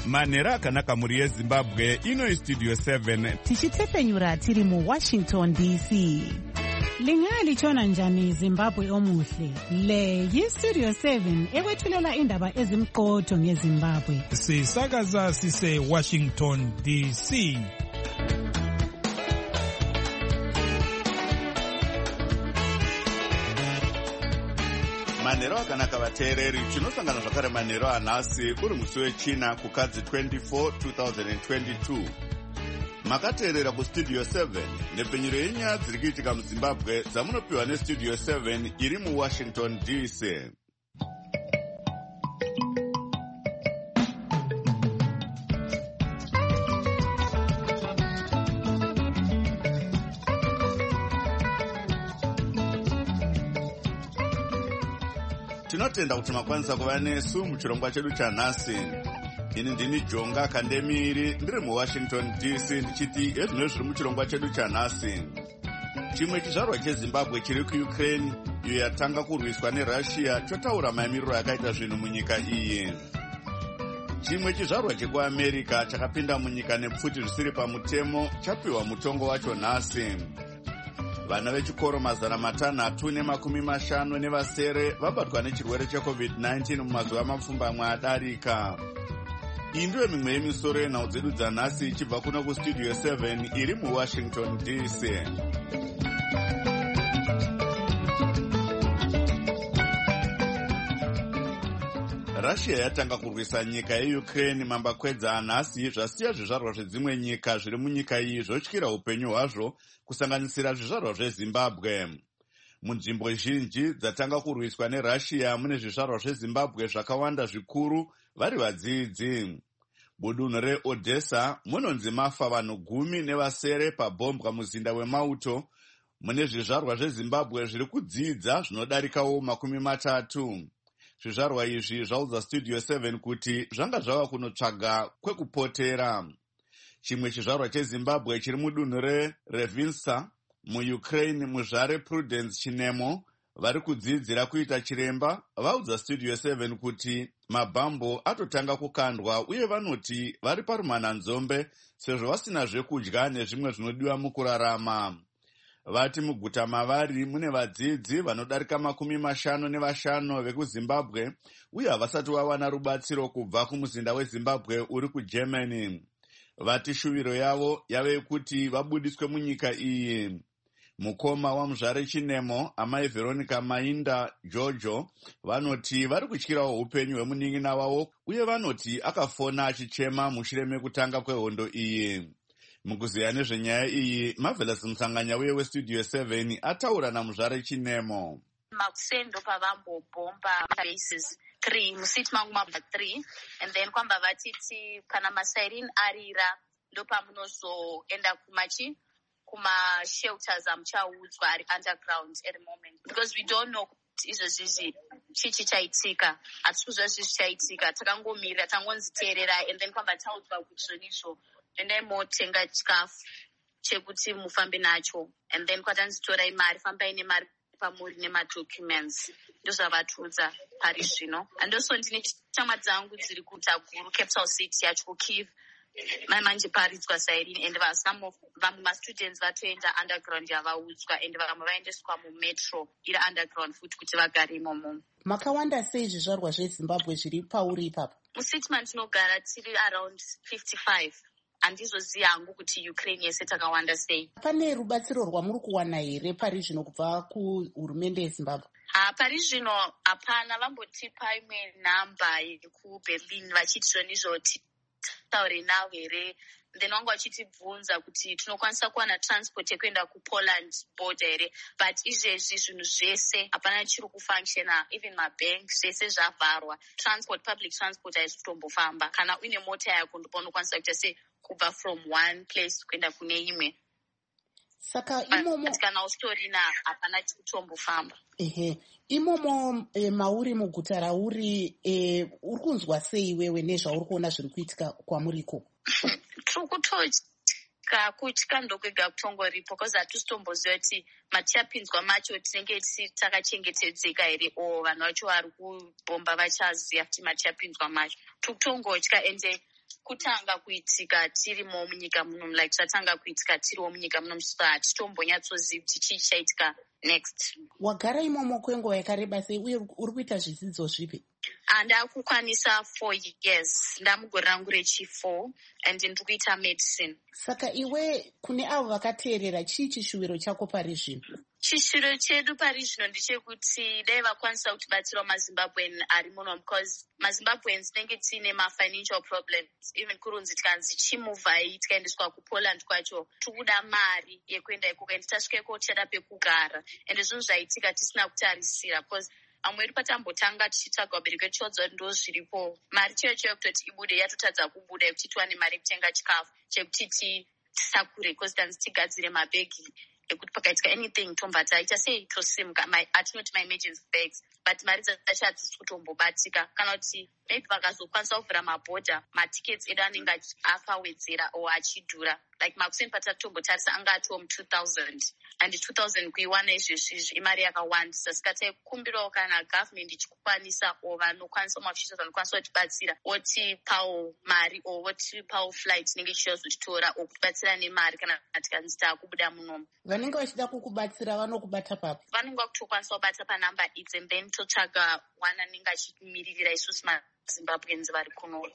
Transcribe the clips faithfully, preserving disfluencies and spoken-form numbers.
manhero akanaka muri yezimbabwe. Ino istudio seven tichitepfenyura tiri muwashington D C. Lingalitshona njani Zimbabwe omuhle? Le yistudio seven ekwethulela indaba ezimqotho ngeZimbabwe. Sisakaza sise Washington D C. manhero akanaka vateereri. Tinosangana zvakare manhero anhasi uri musi wechina kukadzi twenty-four twenty twenty-two. Makateerera kustudio seven nepfenyuro yenyaya dziri kuitika muZimbabwe dzamunopiwa nestudio seven iri muWashington D C. Tinotenda kuti makwanisa kuva nesu muchirongwa chedu chanhasi. Ini ndini Jonga Kandemiri ndiri muWashington D C ndichiti ezvino zviri muchirongwa chedu chanhasi. Chimwe chizvarwa cheZimbabwe chiri kuUkraine iyo yatanga kurwiswa neRussia chotaura mamiriro akaita zvinhu munyika iyi. Chimwe chizvarwa chekuAmerica chakapinda munyika nepfuti zvisiri pamutemo chapiwa mutongo wacho nhasi. Vana vechikoro mazana matanhatu nemakumi mashanu nevasere vabatwa nechirwere checovid nineteen mumazuva mapfumbamwe adarika. Iyi ndiyo mimwe yemisoro yenhau dzedu dzanhasi ichibva kuno kustudio seven iri muWashington D C. Russia yatanga kurwisa nyika yeUkraine mambakwedza anhasi zvasiya zvizvarwa zvedzimwe nyika zviri munyika iyi zvotyira upenyu hwazvo kusanganisira zvizvarwa zveZimbabwe. Munzvimbo zhinji dzatanga kurwiswa neRussia mune zvizvarwa zveZimbabwe zvakawanda zvikuru vari vadzidzi. Mudunhu reOdessa munonzi mafa vanhu gumi nevasere pabhombwa muzinda wemauto. Mune zvizvarwa zveZimbabwe zviri kudzidza zvinodarikawo makumi matatu. Zvizvarwa izvi zvaudza studio seven kuti zvanga zvava kunotsvaga kwekupotera. Chimwe chizvarwa cheZimbabwe chiri mudunhu reRevinsa muUkraine muzvare Prudence Chinemo vari kudzidzira kuita chiremba vaudza studio seven kuti mabhambo atotanga kukandwa uye vanoti vari parumananzombe sezvo vasina zvekudya nezvimwe zvinodiwa mukurarama. Vati muguta mavari mune vadzidzi vanodarika makumi mashanu nevashanu vekuZimbabwe uye havasati vawana rubatsiro kubva kumuzinda weZimbabwe uri kuGermany. Vati shuviro yavo yave yekuti vabudiswe munyika iyi. Mukoma wamuzvare Chinemo, amai Veronica Mainda Jojo, vanoti vari kutyirawo upenyu hwemunin'ina wavo uye vanoti akafona achichema mushure mekutanga kwehondo iyi. Mukuziya nezvenyaya iyi, Marvelous Msanganya uye westudio seven ataura namuzvare Chinemo. Makusendo pavambobhomba bases three musiti mangu mabva three and then kwamba vatiti kana masairini arira ndopamunozoenda kumachi kuma shelters amuchaudzwa ari underground at the moment because we don't know izvozvizvi chichi chaitika hatisi kuziva zvizi chaitika takangomirira tangonzi teererai and then kwamba taudzwa kuti zvonisvo endai motenga chikafu chekuti mufambe nacho and then kwatanzitorai mari fambai nemari pamuri nemadocuments ndozvavatiudza pari zvino. Andoso ndine chama dzangu dziri kuta guru capital city yacho Kyiv manje paridzwa sairini and some vamwe mastudents vatoenda underground yavaudzwa and vamwe vaendeswa mumetro iri underground futi kuti vagare imomo. Makawanda sei zvizvarwa zveZimbabwe zviri pauri ipapo? Musiti mandinogara tiri around fifty-five. Handizoziva hangu kuti Ukraine yese takawanda sei. Pane rubatsiro rwamuri kuwana here pari zvino kubva kuhurumende yeZimbabwe? Ah, pari zvino hapana, vambotipa imwe namba yekuBerlin vachiti zvonizvo taure navo here. Then vangu vachitibvunza kuti tinokwanisa kuwana transport yekuenda kuPoland border here, but izvezvi zvinhu zvese hapana chiri kufunctiona, even mabank zvese zvavharwa. Transport, public transport haisi kutombofamba. Kana uine mota yako ndipo unokwanisa kuita sei kubva from one place kuenda kune imwe. Saka imomo kana usitorina hapana chiri kutombofamba. Ehe, imomo e, mauri muguta rauri e, uri kunzwa sei wewe nezvauri kuona zviri kuitika kwamuri ikoko? Tiri kutotya, kutya ndokwega kutongoripo because hatisi kutomboziva kuti matichapinzwa macho tinenge takachengetedzeka here o vanhu vacho vari kubhomba vachaziva kuti matichapinzwa macho. Tiri kutongotya ende kutanga kuitika tirimo munyika muno, like tatanga kuitika tiriwo munyika muno, so hatitombonyatsoziva kuti chii chaitika next. Wagara imomo kwenguva yakareba sei uye uri kuita zvidzidzo zvipi? Ndakukwanisa four years, ndamugore rangu rechi-four, and ndiri kuita medicine. Saka iwe kune avo vakateerera, chii chishuwiro chako pari zvino? Chishiro chedu pari zvino ndechekuti dai vakwanisa kutibatsirawo maZimbabwean ari muno, because maZimbabweans tinenge tiine mafinancial problems. Even kurunzi tikanzi chimuvhai tikaendeswa kuPoland kwacho, tikuda mari yekuenda ikoko, and tasvika ikoko tichada pekugara, ende zvinhu zvaitika tisina kutarisira, because amwe edu patambotanga tichitsvaga vabereki vedu tichodza kuti ndo zviripo, mari chaiyo chaiyo kutoti ibude yatotadza kubuda yekuti tiwane mari yekutenga chikafu chekuti tisakure, because tanzi tigadzire mabhegi ekuti pakaitika anything tomba taita sei tosimuka, atinoti ma-emergency bags, but mari dzacho hadzisi kutombobatika. Kana kuti maybe vakazokwanisa kuvhura mabhodha, matickets edu anenge akawedzera o achidhura, like makuseni patatotombotarisa anga atiwo mu two thousand, and two thousand kuiwana izvezvi izvi imari yakawandisa. Saka taikumbirawo kana government ichikukwanisa o vanokwanisa mafishers vanokwanisa kutibatsira otipawo mari o otipawo flight inenge ichizotitora o kutibatsira nemari kana tikanzi taakubuda munomu. Vanenge vachida kukubatsira vanokubata papi? Vanenge vakutokwanisa kubata panhamba idzi, and then totsvaga one anenge achimiririra isusu maZimbabweans vari kuno.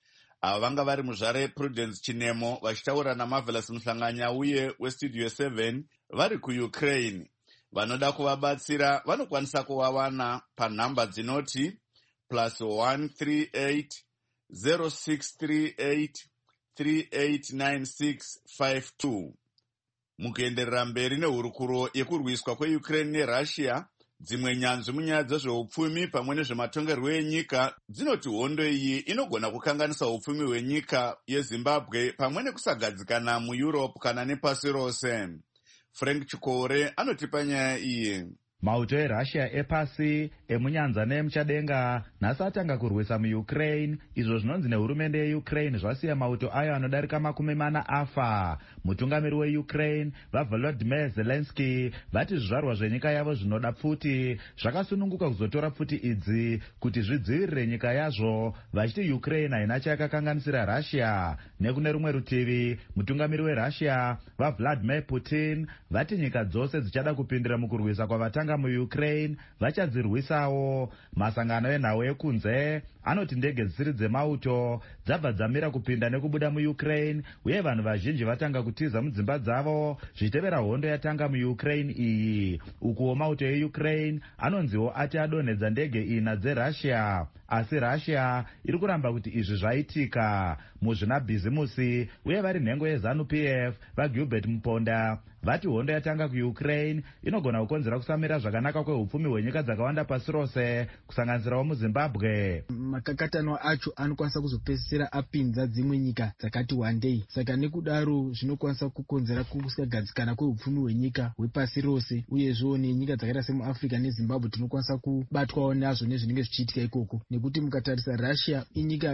Ava vanga vari muzvare Prudence Chinemo vachitaura naMarvelous Muhlanganya uye weStudio seven vari kuUkraine. Vanoda kuvabatsira vanokwanisa kuvawana panhamba dzinoti plus one three eight zero six three eight three eight nine six five two. Mukuenderera mberi nehurukuro yekurwiswa kweUkraine neRussia, dzimwe nyanzvi munyaya dzezveupfumi pamwe nezvematongerwo enyika dzinoti hondo iyi inogona kukanganisa upfumi hwenyika yeZimbabwe pamwe nekusagadzikana muEurope kana nepasi rose. Frank Chikore anotipa nyaya iyi. Mauto eRussia epasi emunyanza neemuchadenga nhasi atanga kurwisa muUkraine. Izvo zvinonzi nehurumende yeUkraine zvasiya mauto ayo anodarika makumi mana afa. Mutungamiri weUkraine vaVolodymyr Zelensky vati zvizvarwa zvenyika yavo zvinoda pfuti zvakasununguka kuzotora pfuti idzi kuti zvidzivirire nyika yazvo, vachiti Ukraine haina chayakakanganisira Russia. Nekune rumwe rutivi, mutungamiri weRussia vaVladimir Putin vati nyika dzose dzichada kupindira mukurwisa kwavatanga muUkraine vachadzirwisawo. Masangano enhau ekunze anoti ndege dzisiri dzemauto dzabva dzamira kupinda nekubuda muUkraine, uye vanhu vazhinji vatanga kutiza mudzimba dzavo zvichitevera hondo yatanga muUkraine iyi. Ukuwo mauto eUkraine anonziwo ati adonhedza ndege ina dzeRussia, asi Russia iri kuramba kuti izvi zvaitika. Muzvinabhizimusi uye vari nhengo yeZanu-P F vaGilbert Muponda vati hondo yatanga kuUkraine inogona kukonzera kusamira zvakanaka kweupfumi hwenyika dzakawanda pasi rose kusanganisirawo muZimbabwe. Makakatano acho anokwanisa kuzopedzisira apinza dzimwe nyika dzakati wandei. Saka nekudaro zvinokwanisa kukonzera kusagadzikana kweupfumi hwenyika hwepasi rose, uyezvo nenyika dzakaita semuAfrica neZimbabwe tinokwanisa kubatwawo nazvo nezvinenge zvichiitika ikoko, nekuti mukatarisa Russia inyika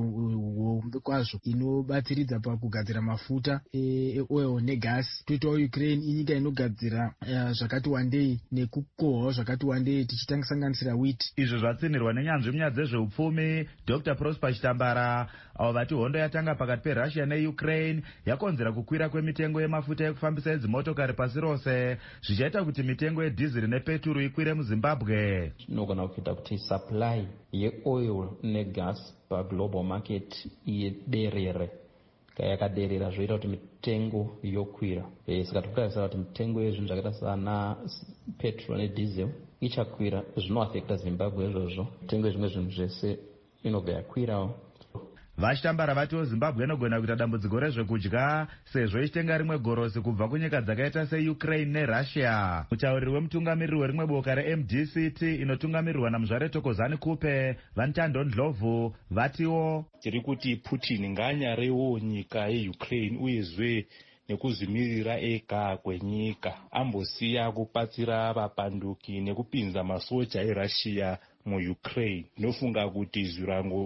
hombe kwazvo inobatsiridza pakugadzira mafuta eoil negasi. Toitawo Ukraine inyika inogadzira zvakati wandei nekukohwa zvakati wandei tichitangisanganisira wheat. Izvo zvatsinirwa nenyanzvi munyaya dzezveupfumi Doctor Prosper Chitambara, avo vati hondo yatanga pakati peRussia neUkraine yakonzera kukwira kwemitengo yemafuta ekufambisa edzimotokari pasi rose, zvichaita kuti mitengo yedhiziri nepeturu ikwire muZimbabwe. Inogona kuita kuti supply yeoil negas paglobal market iderere. Yakaderera zvoita kuti mitengo yokwira. E, saka tikutarisa kuti mitengo yezvinhu zvakaita sana petrol nediesel ichakwira, zvinoaffecta Zimbabwe izvozvo. Mitengo yezvimwe zvinhu zvese inobva yakwirawo. Vachitambara vatiwo Zimbabwe inogona kuita dambudziko rezvekudya sezvo ichitenga rimwe gorosi kubva kunyika dzakaita seUkraine neRussia. Mutauriri wemutungamiriri werimwe boka reM D C T inotungamirirwa naMuzvare Thokozani Kupe Vantando Ndlovu vatiwo tiri kuti Putin ngaanyarewo nyika yeUkraine uyezve nekuzvimirira ega kwenyika, ambosiya kupatsira vapanduki nekupinza masoja eRussia muUkraine. Ndinofunga kuti zvirango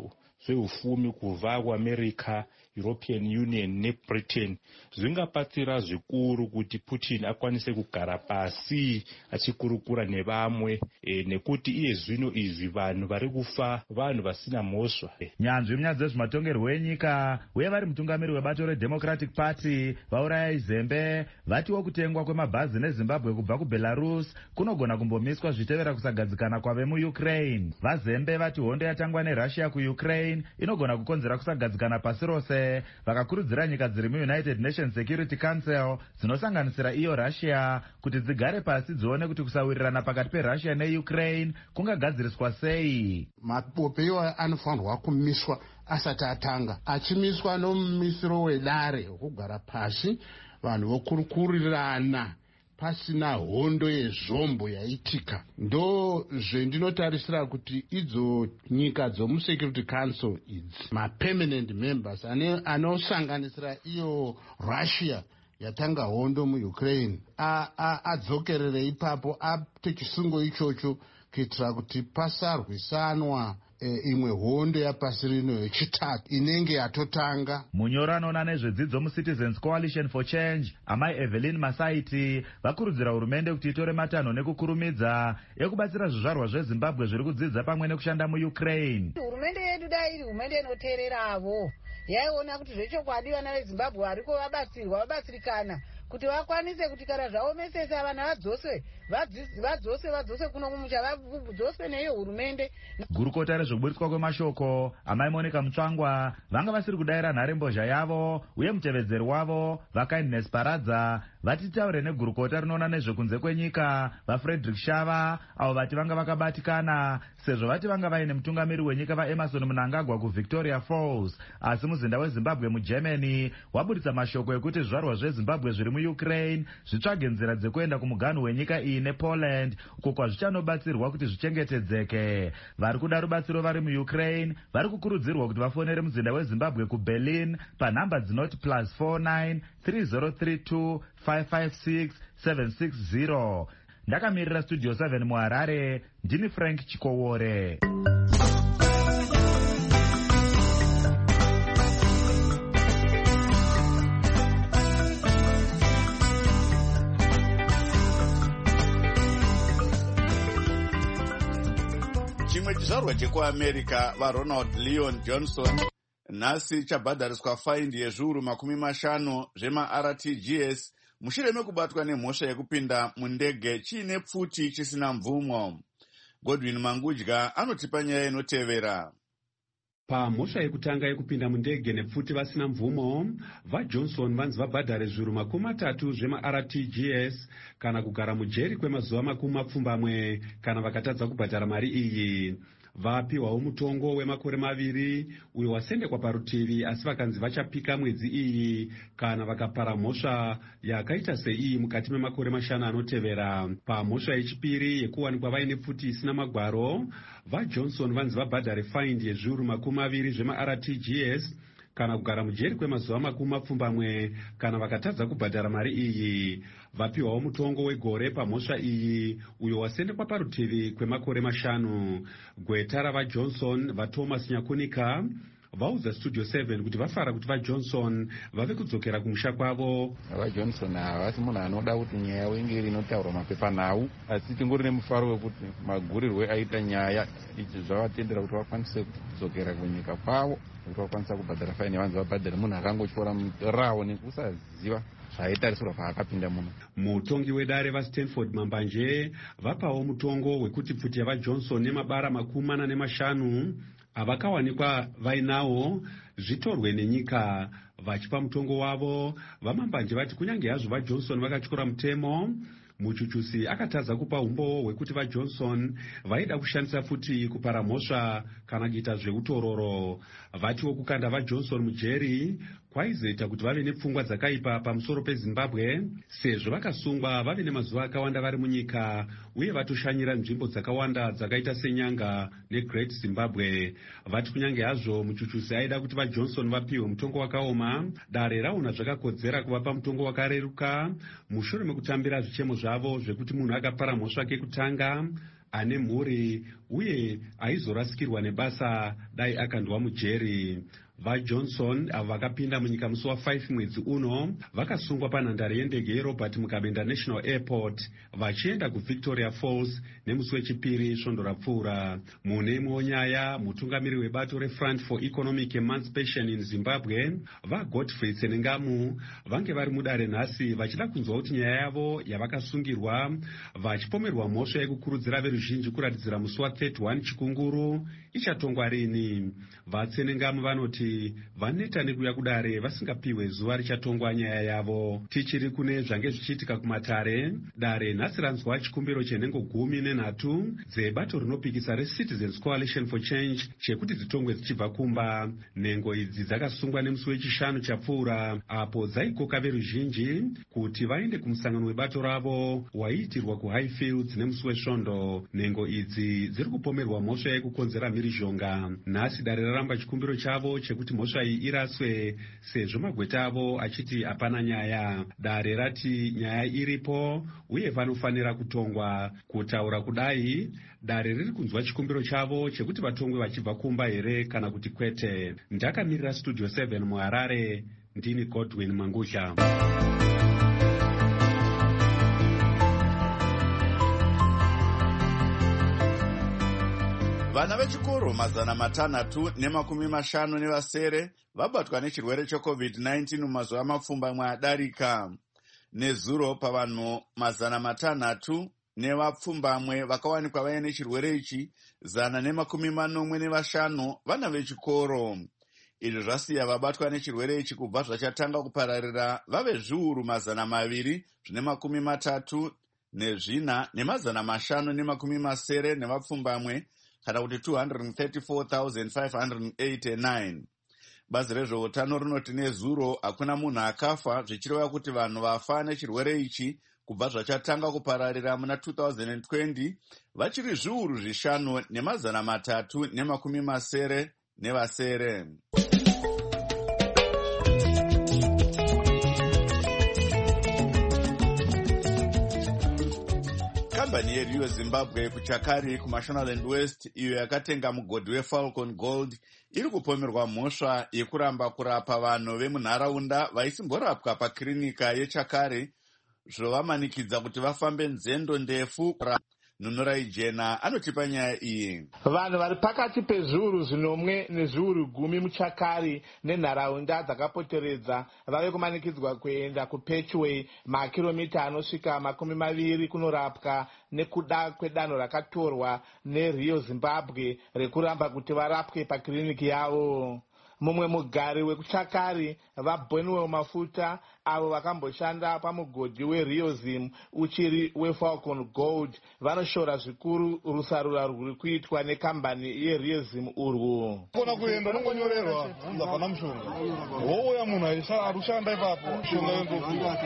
zveufumi kubva kuamerica, European Union neBritain zvingabatsira zvikuru kuti Putin akwanise kugara pasi achikurukura nevamwe e, nekuti iye zvino izvi vanhu vari kufa vanhu vasina mhosva. Nyanzvi munyaya dzezvematongerwo enyika uye vari mutungamiri webato reDemocratic Party vauraya Zembe vatiwo kutengwa kwemabhazi neZimbabwe kubva kuBelarus kunogona kumbomiswa zvitevera kusagadzikana kwave muUkraine. VaZembe vati hondo yatangwa neRussia kuUkraine inogona kukonzera kusagadzikana pasi rose, vakakurudzira nyika dziri muUnited Nations Security Council dzinosanganisira iyo Russia kuti dzigare pasi dzione kuti kusawirirana pakati peRussia neUkraine kungagadziriswa sei. Mapope iwayo anofanirwa kumiswa asati atanga, achimiswa nomumisiro wedare wekugara pasi vanhu vokurukurirana pasina hondo yezvombo yaitika. Ndo zvendinotarisira kuti idzo nyika dzomuSecurity Council idzi mapermanent members anosanganisira iyo Russia yatanga hondo muUkraine adzokerere ipapo apte chisungo ichocho kuitira kuti pasarwisanwa E, imwe hondo yapasi rino yechitatu inenge yatotanga. Munyoro anoona nezvedzidzo muCitizens Coalition for Change amai Evelyn Masaiti vakurudzira hurumende kuti itore matanho nekukurumidza ekubatsira zvizvarwa zveZimbabwe zviri kudzidza pamwe nekushanda muUkraine. Hurumende yedu dai iri hurumende inoteerera avo yaiona kuti zvechokwadi vana veZimbabwe variko vabatsirwa vabatsirikana kuti vakwanise kuti kana zvaomesesa vana vadzoswe vadzoswe vadzoswe kuno kumusha vadzoswe neiyo hurumende. Gurukota rezvokuburitswa kwemashoko amai Monica Mutsvangwa vanga vasiri kudayira nharembozha yavo uye mutevedzeri wavo vaKindness Paradza vatitaure negurukota rinoona nezvekunze kwenyika vaFrederick Shava avo vati vanga vakabatikana sezvo vati vanga vaine mutungamiri wenyika vaEmerson Mnangagwa kuVictoria Falls, asi muzinda weZimbabwe muGermany waburitsa mashoko ekuti zvizvarwa zveZimbabwe zviri muUkraine zvitsvage nzira dzekuenda kumuganhu wenyika iyi nePoland uko kwazvichanobatsirwa kuti zvichengetedzeke. Vari kuda rubatsiro vari muUkraine vari kukurudzirwa kuti vafonere muzinda weZimbabwe kuBerlin panhamba dzinoti plus four nine three zero three two five five six seven six zero. Ndakamirira Studio seven muHarare, ndini Frank Chikowore. Chimwe chizvarwa chekuAmerica vaRonald Leon Johnson nhasi chabhadhariswa faindi yezviuru makumi mashanu zvemaR T G S mushure mekubatwa nemhosva yekupinda mundege chiine pfuti chisina mvumo. Godwin Mangudya anotipa nyaya inotevera. Pamhosva yekutanga yekupinda mundege nepfuti vasina mvumo, vaJohnson vanzi vabhadhare zviuru makumi matatu zvemaR T G S kana kugara mujeri kwemazuva makumi mapfumbamwe kana vakatadza kubhadhara mari iyi. Vapiwawo mutongo wemakore maviri uyo wasendekwa parutivi, asi vakanzi vachapika mwedzi iyi kana vakapara mhosva yakaita seiyi mukati memakore mashanu anotevera. Pamhosva yechipiri yekuwanikwa vaine pfuti isina magwaro, vaJohnson vanzi vabhadhare faindi yezviuru makumi maviri zvemaR T G S kana kugara mujeri kwemazuva makumi mapfumbamwe kana vakatadza kubhadhara mari iyi. Vapiwawo mutongo wegore pamhosva iyi uyo wasendekwa parutivi kwemakore mashanu. Gweta ravaJohnson vaThomas Nyakunika vaudza Studio seven kuti vafara kuti vaJohnson vave kudzokera kumusha kwavo. VaJohnson havasi munhu anoda kuti nyaya yavo inge inotaurwa mapepanhau, asi tingori nemufaro wekuti magurirwe aita nyaya ichi zvavatendera kuti vakwanise kudzokera kunyika kwavo, kuti vakwanisa kubhadhara faini yavanzi vabhadhare munhu akangotyora rawo nekusaziva zvaitarisirwa paakapinda muno. Mutongi wedare vaStanford Mambanje vapawo mutongo wekuti pfuti yavaJohnson nemabara makumi mana nemashanu avakawanikwa vainawo zvitorwe nenyika. Vachipa mutongo wavo, vaMambanje vati kunyange hazvo vaJohnson vakatyora mutemo, muchuchusi akatadza kupa umbowo hwekuti vaJohnson vaida kushandisa futi kupara mhosva kana kuita zveutororo. Vatiwo kukanda vaJohnson mujeri kwaizoita kuti vave nepfungwa dzakaipa pamusoro peZimbabwe, sezvo vakasungwa vave nemazuva akawanda vari munyika uye vatoshanyira nzvimbo dzakawanda dzakaita senyanga neGreat Zimbabwe. Vati kunyange hazvo muchuchusi aida kuti vaJohnson vapiwe mutongo wakaoma, dare raona zvakakodzera kuvapa mutongo wakareruka mushure mekutambira zvichemo zvavo zvekuti munhu akapara mhosva kekutanga ane mhuri uye aizorasikirwa nebasa dai akandwa mujeri. VaJohnson avo vakapinda munyika musi wa5 mwedzi uno vakasungwa panhandare yendege yeRobert Mugabe International Airport vachienda kuVictoria Falls nemusi wechipiri svondo rapfuura. Mune imwewo nyaya, mutungamiri webato reFront for Economic Emancipation in Zimbabwe vaGodfrey Tsenengamu vange vari mudare nhasi vachida kunzwa kuti nyaya yavo yavakasungirwa vachipomerwa mhosva yekukurudzira veruzhinji kuratidzira musi wa31 chikunguru ichatongwa rini. VaTsenengamu vanoti vaneta nekuuya kudare vasingapiwe zuva richatongwa nyaya yavo. Tichiri kune zvange zvichiitika kumatare, dare nhasi ranzwa chikumbiro chenhengo gumi nenhatu dzebato rinopikisa reCitizens Coalition for Change chekuti dzitongwe dzichibva kumba. Nhengo idzi dzakasungwa nemusi wechishanu chapfuura apo dzaikoka veruzhinji kuti vaende kumusangano webato ravo waiitirwa kuHighfields nemusi wesvondo. Nhengo idzi dziri kupomerwa mhosva yekukonzera mhirizhonga. Nhasi dare raramba chikumbiro chavo chekuti mhosva iyi iraswe sezvo magweta avo achiti hapana nyaya. Dare rati nyaya iripo uye vanofanira kutongwa. Kutaura kudai, dare riri kunzwa chikumbiro chavo chekuti vatongwe vachibva kumba here kana kuti kwete. Ndakamirira Studio seven muHarare, ndini Godwin Mangudla. Vana vechikoro mazana matanhatu nemakumi mashanu nevasere vabatwa nechirwere checovid nineteen mumazuva mapfumbamwe adarika. Nezuro pavanhu mazana matanhatu nevapfumbamwe vakawanikwa vaine chirwere ichi, zana nemakumi manomwe nevashanu vana vechikoro. Izvi zvasiya vabatwa nechirwere ichi kubva zvachatanga kupararira vave zviuru mazana maviri zvine makumi matatu nezvina nemazana mashanu nemakumi masere nevapfumbamwe, kana kuti two hundred thirty-four thousand five hundred eighty-nine. Bazi rezveutano rinoti nezuro hakuna munhu akafa, zvichireva kuti vanhu vafa nechirwere ichi kubva zvachatanga kupararira muna two thousand twenty vachiri zviuru zvishanu nemazana matatu nemakumi masere nevasere. Kambani yeRio Zimbabwe kuChakari kuMashonaland West, iyo yakatenga mugodhi weFalcon Gold, iri kupomerwa mhosva yekuramba kurapa vanhu vemunharaunda vaisimborapwa pakirinika yeChakari, zvovamanikidza kuti vafambe nzendo ndefu. Nunurai Jena anotipa nyaya iyi. Vanhu vari pakati pezviuru zvinomwe nezviuru gumi muChakari nenharaunda dzakapoteredza vave kumanikidzwa kuenda kuPetchway, makiromita anosvika makumi maviri kunorapwa nekuda kwedanho rakatorwa neRio Zimbabwe rekuramba kuti varapwe pakiriniki yavo. Mumwe mugari wekuChakari, vaBonwell Mafuta, avo vakamboshanda pamugodhi weRio Zim uchiri weFalcon Gold, vanoshora zvikuru rusarura rwuri kuitwa nekambani yeRio Zim urwu. Kona kuenda nongonyorerwa unza pana mushonga. Wowe ya munhu aisha arushanda ipapo mushonga yendopfuwa.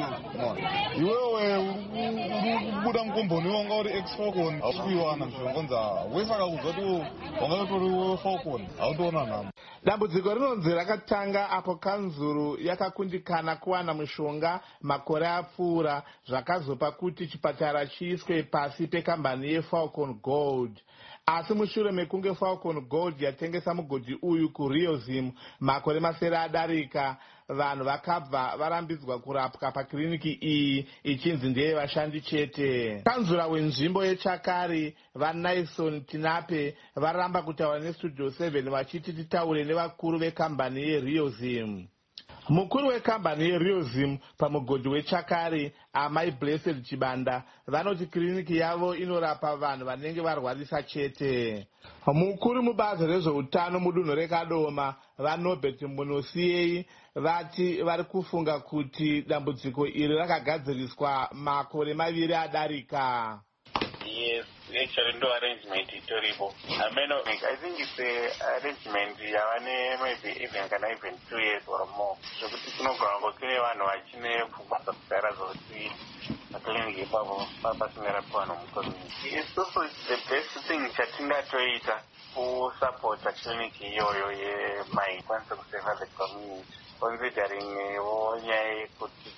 Iwewe uri kubuda mukomboni wanga uri ex-Falcon haukuiwana mushonga unza wesaka kuzwa kuti wanga utori weFalcon hautoona nhamo. Dambudziko rinonzi rakatanga apo kanzuru yakakundikana kuwana mushonga makore apfuura, zvakazopa kuti chipatara chiiswe pasi pekambani yeFalcon Gold. Asi mushure mekunge Falcon Gold yatengesa mugodhi uyu kuRio Zim makore masere adarika, vanhu vakabva varambidzwa kurapwa pakiriniki iyi ichinzi ndeye vashandi chete. Kanzura wenzvimbo yeChakari, vaNaison Tinape, varamba kutaura neStudio seven vachiti titaure nevakuru vekambani yeRio Zim. Mukuru wekambani yeRio Zim pamugodhi weChakari, Amai Blessed Chibanda, vanoti kiriniki yavo inorapa vanhu vanenge varwarisa chete. Mukuru mubazi rezveutano mudunhu reKadoma, vaNobert Munosiyei, vati vari kufunga kuti dambudziko iri rakagadziriswa makore maviri adarika. Yes, actually no arrangement itoripo. I mean, I think it's a arrangement yavane maybe even can even two years or more. So kuti kunogwa kune vanhu vachine pfungwa dzakugara zoti clinic ipapo pasingera pano mucommunity. It's also the best thing chatingatoita kusupporta clinic iyoyo yemai kwanisa kuseva the community, considering nyaya yekuti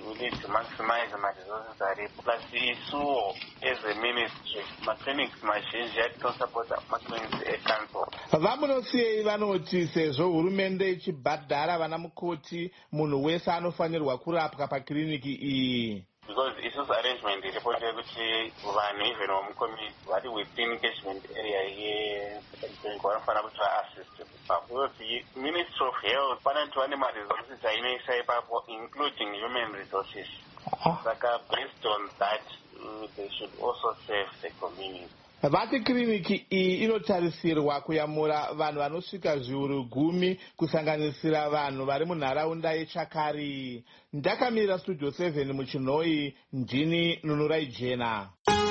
we need to maximize ma-resources aripo. Plus isuwo as a ministry, maclinics mazhinji atinosapota maclinics ecouncil. Vamunosiyei vanoti sezvo hurumende ichibhadhara vana mukoti munhu wese anofanirwa kurapwa pakiriniki iyi? Because isusu arrangement iripo ndeyekuti vanhu even vamukomiti vari within catchment area yeclinic vanofanira kuti vaassist. Because Ministry of Health vanoti vane ma-resources ainoisa ipapo including human resources. Saka based on that uh, they should also save the community. Vati kiriniki iyi inotarisirwa kuyamura vanhu vanosvika zviuru gumi kusanganisira vanhu vari munharaunda yeChakari. Ndakamirira Studio seven muchinhoi, ndini Nunurai Jena.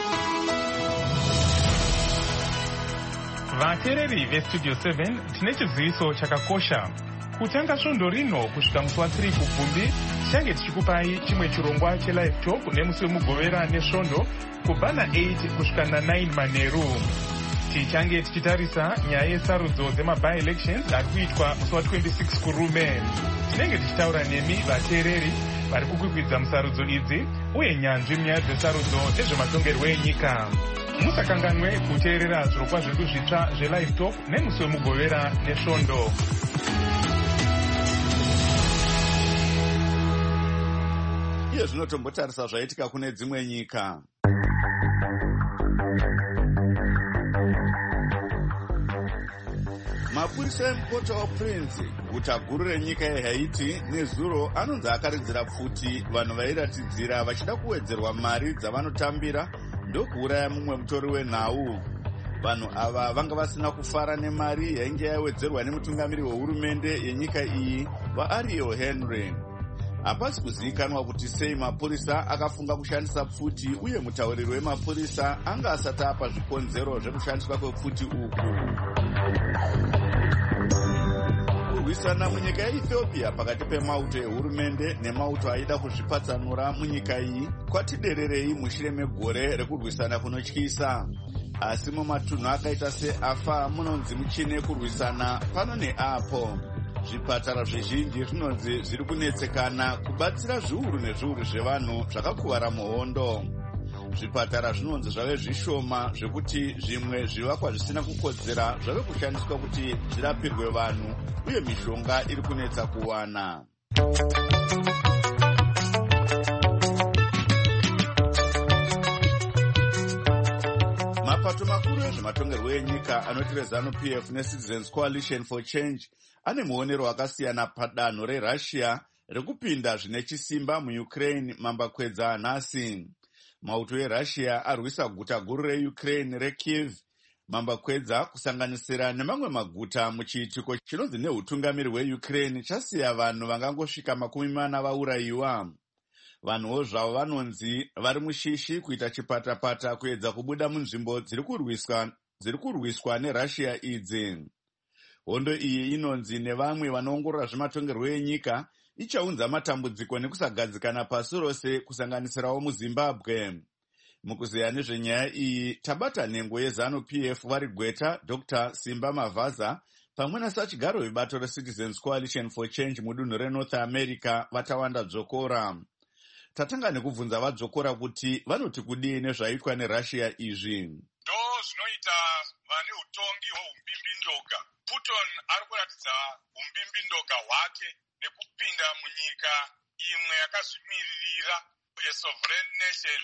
Vateereri veStudio seven tine chiziviso chakakosha. Kutanga svondo rino kusvika musi wathiri kubvumbi tichange tichikupai chimwe chirongwa chelive talk nemusi wemugovera nesvondo kubva na-eight kusvika na-nine manheru. Tichange tichitarisa nyaya yesarudzo dzema-by-elections ari kuitwa musi wa-twenty-six kurume. Tinenge tichitaura nemi vateereri vari kukwikwidza musarudzo idzi uye nyanzvi munyaya dzesarudzo nezvematongerwo enyika. Musakanganwe kuteerera zvirongwa zvedu zvitsva zvelive talk nemusi wemugovera nesvondo. Iye zvinotombotarisa zvaitika kune dzimwe nyika. Mapurisa emupota waPrince, guta guru renyika yeHaiti, nezuro anonzi akaridzira pfuti vanhu vairatidzira vachida kuwedzerwa mari dzavanotambira ndokuuraya mumwe mutori wenhau. Vanhu ava vanga vasina kufara nemari yainge yawedzerwa nemutungamiri wehurumende yenyika iyi, vaAriel Henry. Hapasi kuzivikanwa kuti sei mapurisa akafunga kushandisa pfuti uye mutauriri wemapurisa anga asati apa zvikonzero zvekushandiswa kwepfuti uku. Kurwisana munyika yeEthiopia pakati pemauto ehurumende nemauto aida kuzvipatsanura munyika iyi kwatidererei mushure megore rekurwisana kunotyisa. Asi mumatunhu akaita seAfar munonzi muchine kurwisana pano neapo. Zvipatara zvizhinji zvinonzi zviri kunetsekana kubatsira zviuru nezviuru zvevanhu zvakakuvara muhondo. Zvipatara zvinonzi zvave zvishoma zvekuti zvimwe zvivakwa zvisina kukodzera zvave kushandiswa kuti zvirapirwe vanhu uye mishonga iri kunetsa kuwana. Mapato makuru ezvematongerwo enyika anoti reZANU-P F neCitizens Coalition for Change ane muonero wakasiyana padanho reRussia rekupinda zvine chisimba muUkraine mambakwedza nhasi. Mauto eRussia arwisa guta guru reUkraine reKyiv mambakwedza kusanganisira nemamwe maguta muchiitiko chinonzi neutungamiri hweUkraine chasiya vanhu vangangosvika makumi mana vaurayiwa. Vanhuwo zvavo vanonzi vari mushishi kuita chipatapata kuedza kubuda munzvimbo dziri kurwiswa dziri kurwiswa neRussia idzi. Hondo iyi inonzi nevamwe vanoongorora zvematongerwo enyika ichaunza matambudziko nekusagadzikana pasi rose kusanganisirawo muZimbabwe. Mukuzeya nezvenyaya iyi tabata nhengo yeZANU-P F vari gweta Doctor Simba Mavaza pamwe nasachigaro vebato reCitizens Coalition for Change mudunhu reNorth America vatawanda dzokora. Tatanga nekubvunza vadzokora kuti vanoti kudii nezvaitwa neRussia izvi. Ndo zvinoita vane utongi hweumbimbi-ndoga. Putin ari kuratidza umbimbindoga hwake nekupinda munyika imwe yakazvimiririra yesovereign nation,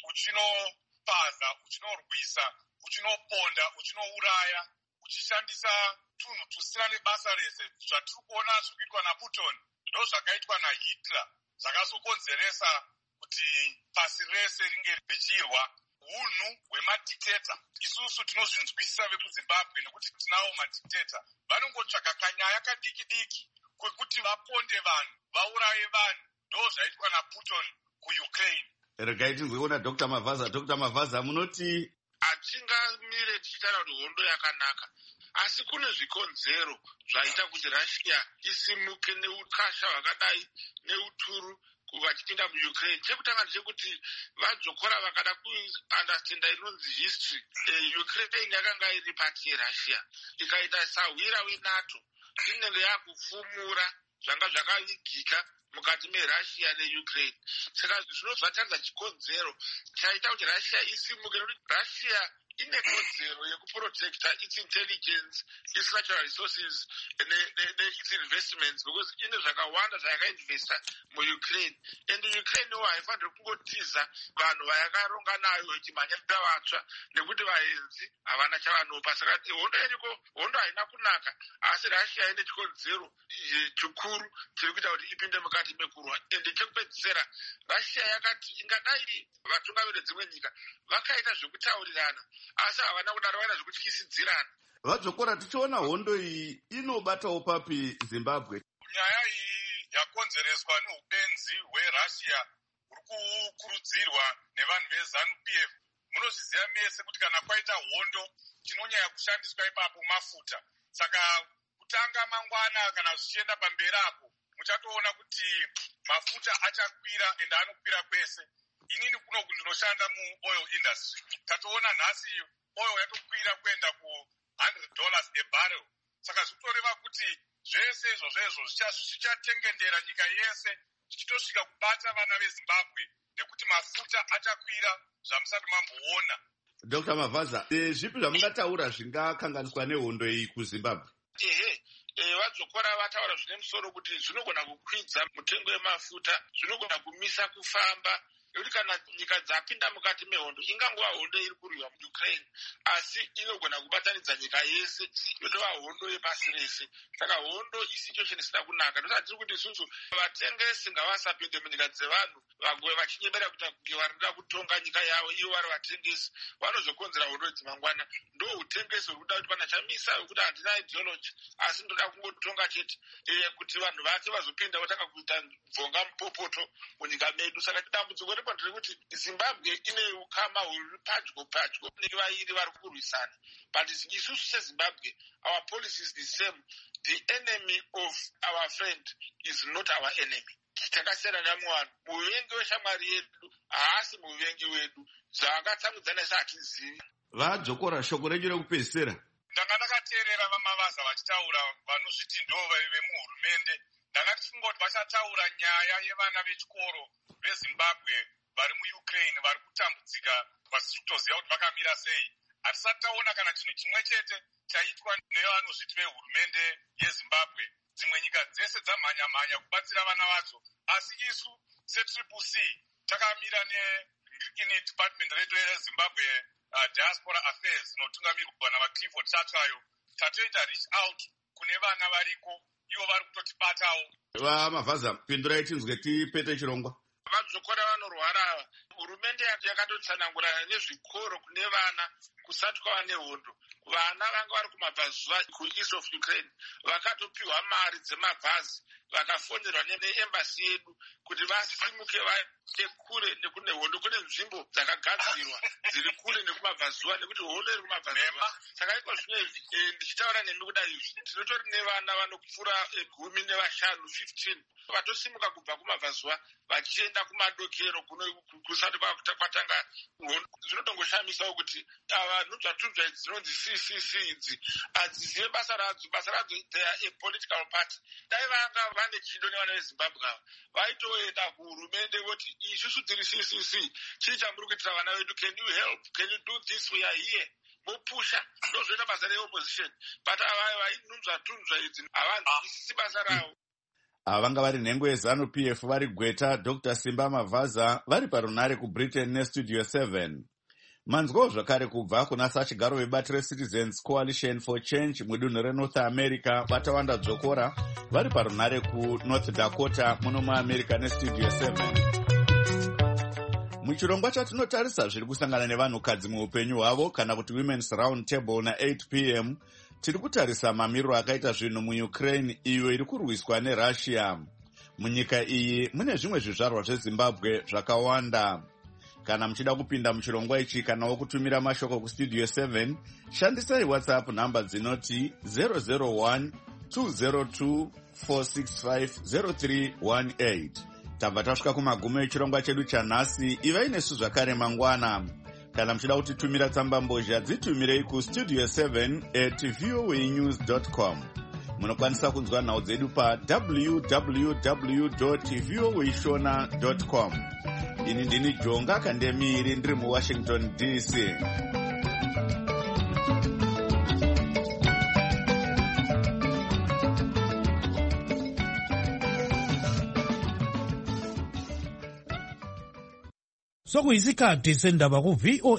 uchinopaza, uchinorwisa, uchinoponda, uchinouraya, uchishandisa tunhu tusina nebasa rese. Zvatiri kuona zvikuitwa naPutin ndo zvakaitwa naHitler, zvakazokonzeresa kuti pasi rese ringe richirwa hunhu hwemadhikiteta. Isusu tinozvinzwisisa vekuZimbabwe nekuti tinawo madhikiteta. Vanongotsvaka kanyaya kadiki diki kwekuti vaponde vanhu, vauraye vanhu. Ndo zvaitwa naPutin kuUkraine. Regai tinzwe kuna Doctor Mavaza. Doctor Mavaza, munoti hatingamire tichitaura kuti hondo yakanaka, asi kune zvikonzero zvaita kuti Russia isimuke neukasha hwakadai neuturu vachipinda muUkraine. Chekutanga ndechekuti vadzokora vakada kuandastenda inonzi history. E, Ukraine yakanga iri pati yeRussia ikaita sahwira weNATO inenge yakupfumura zvanga zvakaigika mukati merussia neukraine. Saka zvinobva zvatadza chikonzero chaita kuti russia isimuke, nekuti russia ine kodzero yekuprotecta its intelligence, its natural resources neits investments, because ine zvakawanda zvayakainvesta muukraine. And ukraine wo haifaniri kungotiza vanhu vayakaronga nayo ichimhanyira vatsva nekuti vaenzi havana chavanopa. Saka hondo iriko, hondo haina kunaka, asi russia ine chikonzero chikuru chiri kuita kuti ipinde mukati mekurwa. And chekupedzisira, russia yakati ingadai vatungamiri dzimwe nyika vakaita zvekutaurirana asi havana kudaro, vaina zvekutyisidzirana. Vadzokora, tichiona hondo iyi inobatawo papi Zimbabwe. Nyaya iyi yakonzereswa neupenzi hwerussia huri kukurudzirwa nevanhu veZANU P F. Munozviziva mese kuti kana kwaita hondo chinonyanya kushandiswa ipapo mafuta. Saka kutanga mangwana kana zvichienda pamberi apo muchatoona kuti mafuta achakwira ende anokwira kwese. Inini kunoku ndinoshanda muoil industry. Tatoona nhasi oil yatokwira kuenda ku one hundred dollars a barrel. Saka zvitoreva kuti zvese izvo zvezvo zvichatengendera nyika yese, zvichitosvika kubata vana veZimbabwe nekuti mafuta achakwira zvamusati mamboona. Doctor Mavaza, zvipi zvamungataura zvingakanganiswa nehondo iyi kuZimbabwe? Ehe, vadzokora vataura zvine musoro kuti zvinogona kukwidza mutengo wemafuta, zvinogona kumisa kufamba, nekuti kana nyika dzapinda mukati mehondo, ingangova hondo iri kurwiwa muukraine, asi inogona kubatanidza nyika yese yotova hondo yepasi rese. Saka hondo isicho chinhu chisina kunaka. Ndosati kuti isusu vatengesi ngavasapinde munyika dzevanhu vagove vachinyemera kuti varida kutonga nyika yavo, ivo vari vatengesi vanozokonzera hondo dzimangwana. Ndo utengesi hurikuda kuti pana chamisa wekuti handina ideology asi ndoda kungotonga chete kuti vanhu vake vazopinda votanga kuita bvonga mupopoto munyika medu. Saka dambudziko ripo nderekuti Zimbabwe ine ukama huri padyo padyo nevairi vari kurwisana, but isusu seZimbabwe our policy is the same. The enemy of our friend is not our enemy. Takasiyana namuvanhu, muvengi weshamwari yedu haasi muvengi wedu. Zvakatsamwidzana satizivi. Vadzokora, shoko renyu rekupedzisira. Ndanga ndakateerera vaMavaza vachitaura vanozviti ndo vemuhurumende. Ndanga tichingoti vachataura nyaya yevana vechikoro veZimbabwe vari muUkraine vari kutambudzika vasiri kutoziva kuti vakamira sei. Hatisati taona kana chinhu chimwe chete chaitwa nevanozviti vehurumende yeZimbabwe. Dzimwe nyika dzese dzamhanya-mhanya kubatsira vana vadzo, asi isu setriple C takamira neDepartment redu yeZimbabwe uh, Diaspora Affairs inotungamirwa navaClifford Chatwayo. Tatoita reach out kune vana variko, ivo vari kutotibatawo. VaMavaza, pindurai tinzwe tipete chirongwa. Vadzokora vanorwara, hurumende yakatotsanangurana nezvikoro kune vana kusati kwava nehondo. Vana vanga vari kumabvazuva kueast of Ukraine vakatopiwa mari dzemabhazi, vakafonerwa neembasi yedu kuti vasimuke vaende kure nekune hondo. Kune nzvimbo dzakagadzirwa dziri kure nekumabvazuva nekuti hondo iri kumabvazuva. Saka iko zvinezvi ndichitaura nemi kudai izvi tinotori nevana vanopfuura gumi nevashanu fifteen vatosimuka kubva kumabvazuva vachienda kumadokero kusati kwatanga hondo. Zvinotongoshamisa kuti ava nhudzvatunzva dzinonzi C C C idzi hadzizive basa radzo. Basa radzo they are a political party. Dai vanga vane chido nevana veZimbabwe ava vaitoenda kuhurumende voti isusu tiri C C C, chii chamuri kuitira vana vedu, can you help, can you do this, we are here. Mopusha ndozvoita basa reopposition, but ava vainunzvatunzva idzi havanzwisisi basa ravo. Avanga vari nhengo yeZANU P F vari Gweta, Doctor Simba Mavaza vari parunare kuBritain neStudio seven. Manzwawo zvakare kubva kuna sachigaro vebati reCitizens Coalition for Change mudunhu reNorth America, Batawanda Dzokora vari parunare kuNorth Dakota muno muAmerica neStudio seven. Muchirongwa chatinotarisa zviri kusangana nevanhukadzi muupenyu hwavo kana kuti Women's Round Table na-eight p m tiri kutarisa mamiriro akaita zvinhu muUkraine iyo iri kurwiswa neRussia. Munyika iyi mune zvimwe zvizvarwa zveZimbabwe zvakawanda. Kana muchida kupinda muchirongwa ichi kana wokutumira mashoko kuStudio seven, shandisai WhatsApp namba dzinoti zero zero one two zero two four six five zero three one eight. Tabva tasvika kumagumo echirongwa chedu chanhasi. Ivai nesu zvakare mangwana. Kana muchida kutitumira tsamba mbozha dzitumirei kustudio seven at voanews dot com. munokwanisa kunzwa nhau dzedu pa w w w dot voashona dot com. Ini ndini Jonga Kandemiri ndiri muWashington D C. Sokuyisikhathi sendaba ku V O